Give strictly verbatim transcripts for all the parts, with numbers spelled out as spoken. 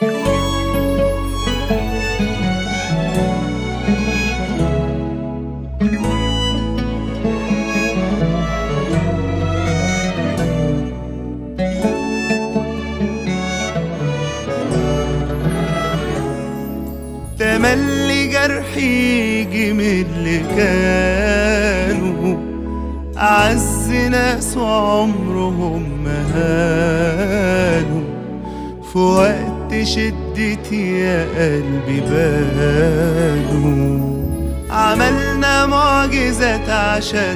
تملي جرحي يجي من اللي كانوا أعز ناس وعمرهم ما هانوا، في وقت شدتي يا قلبي بانوا. عملنا معجزات عشان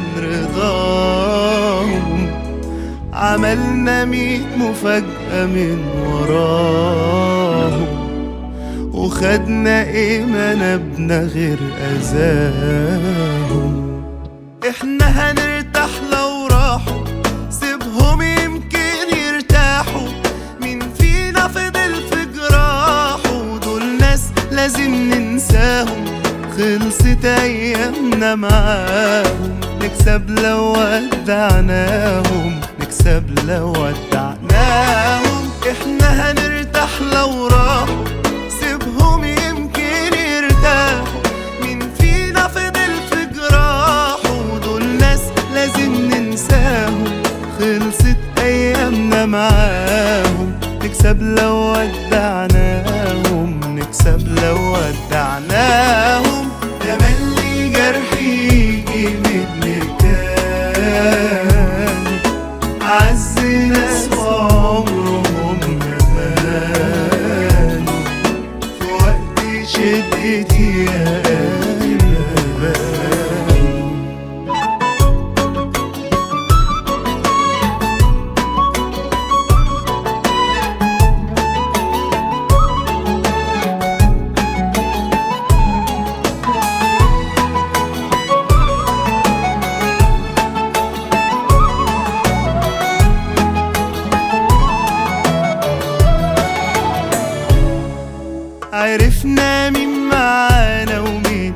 رضاهم، عملنا ميت مفاجأة من وراهم، وخدنا ايه ما نبنا غير اذاهم. احنا هنرتاح لو راحوا، سيبهم يمكن يرتاحوا. مين فينا فضل في جراحه؟ دول ناس لازم ننساهم، خلصت ايامنا معاهم. نكسب لو ودعناهم، نكسب لو ودعناهم. احنا هنرتاح لو راحوا، سيبهم يمكن يرتاحوا. مين فينا فضل في جراحه؟ دول ناس لازم ننساهم، خلصت ايامنا معاهم. نكسب لو ودعناهم، نكسب لو ودعناهم. تملي جرحي يجي من اللي كانوا أعز ناس وعمرهم ما هانوا، في وقت شدتي يا قلبي بانوا. عرفنا مين معانا ومين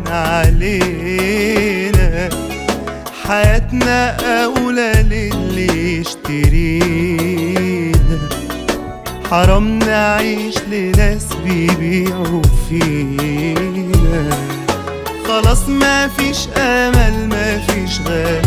علينا، حياتنا أولى للي يشترينا. حرام نعيش لناس بيبيعوا فينا، خلاص ما فيش أمل ما فيش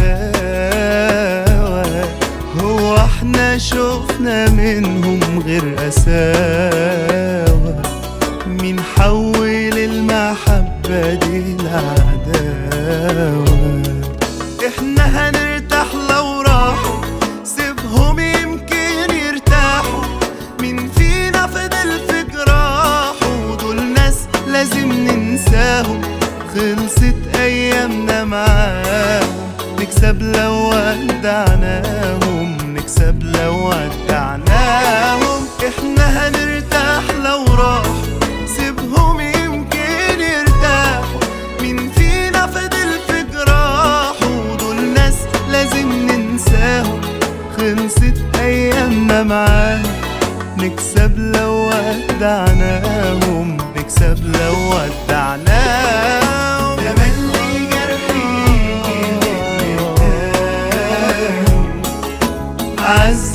غلاوة. هو احنا شوفنا منهم غير قساوة؟ مين حول المحبة دي لعداوة؟ احنا هنرتاح لو راحوا، سيبهم يمكن يرتاحوا. مين فينا فضل في جراحه؟ دول ناس لازم ننساهم، خلصت ايامنا معاهم. نكسب لو ودعناهم، نكسب لو ودعناهم. احنا هنرتاح لو راحوا، سيبهم يمكن يرتاحوا. مين فينا فضل في جراحه؟ دول ناس لازم ننساهم، خلصت ايامنا معاهم. نكسب لو ودعناهم، نكسب لو ودعناهم. تملي جرحي يجي من اللي كانوا أعز